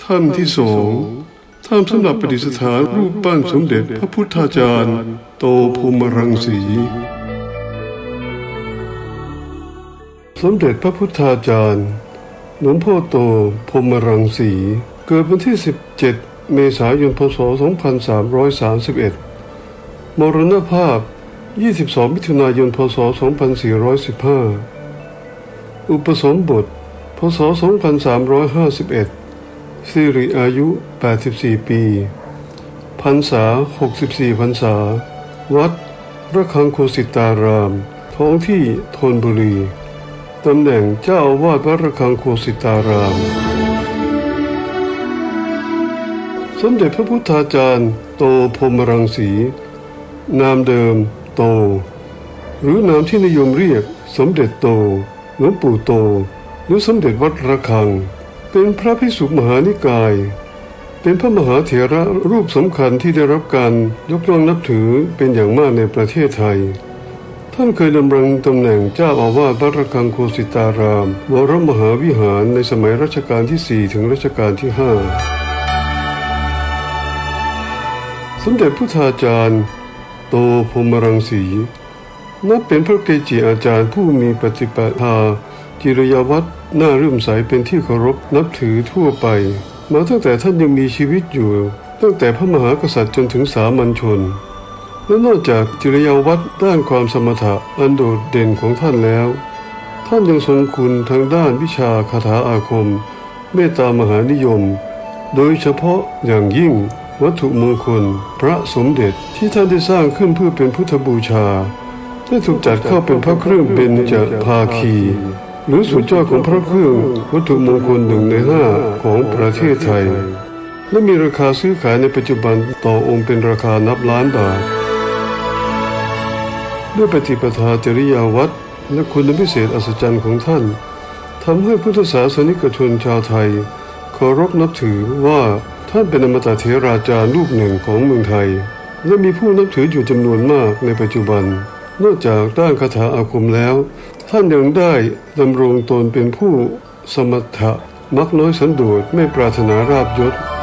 ท่านที่สองทำสำหรับประดิษฐานรูปปั้นสมเด็จพระพุทธาจารย์โตพรหมรังสีสมเด็จพระพุทธาจารย์หลวงพ่อโตพรหมรังสีเกิดวันที่17เมษายนพศ2331มรณภาพ22มิถุนายนพศ2415อุปสมบทพศ2351สิริอายุ84ปีพรรษา64พรรษาวัดระฆังโคสิตารามท้องที่ธนบุรีตำแหน่งเจ้าอาวาสวัดระฆังโคสิตารามสมเด็จพระพุทธาจารย์โตพรหมรังสีนามเดิมโตหรือนามที่นิยมเรียกสมเด็จโตหลวงปู่โตหรือสมเด็จวัดระฆังเป็นพระภิกษุมหานิกายเป็นพระมหาเถระรูปสำคัญที่ได้รับการยกย่องนับถือเป็นอย่างมากในประเทศไทยท่านเคยดำรงตำแหน่งเจ้าอาวาสวัดระฆังโคสิตารามวรมหาวิหารในสมัยรัชกาลที่4ถึงรัชกาลที่5สมเด็จพุทธาจารย์โตพรหมรังสีนับเป็นพระเกจิอาจารย์ผู้มีปฏิปทาจิรยาวัตรน่ารื่มใสเป็นที่เคารพนับถือทั่วไปมาตั้งแต่ท่านยังมีชีวิตอยู่ตั้งแต่พระมหากษัตริย์จนถึงสามัญชนและนอกจากจิรยาวัตรด้านความสมถะอันโดดเด่นของท่านแล้วท่านยังทรงคุณทางด้านวิชาคาถาอาคมเมตตามหานิยมโดยเฉพาะอย่างยิ่งวัตถุมงคลพระสมเด็จที่ท่านได้สร้างขึ้นเพื่อเป็นพุทธบูชาได้ถูกจัดเข้าเป็นพระเครื่องเบญจภาคีหรือสุดยอดของพระเครื่องวัตถุมงคล1 ใน 5ของประเทศไทยและมีราคาซื้อขายในปัจจุบันต่อองค์เป็นราคานับล้านบาทด้วยปฏิปทาจริยาวัตรและคุณพิเศษอัศจรรย์ของท่านทำให้พุทธศาสนิกชนชาวไทยเคารพนับถือว่าท่านเป็นอมตะเถราจารย์รูปหนึ่งของเมืองไทยและมีผู้นับถืออยู่จำนวนมากในปัจจุบันนอกจากด้านคาถาอาคมแล้วท่านยังได้ดำรงตนเป็นผู้สมถะมักน้อยสันโดษไม่ปรารถนาราบยศ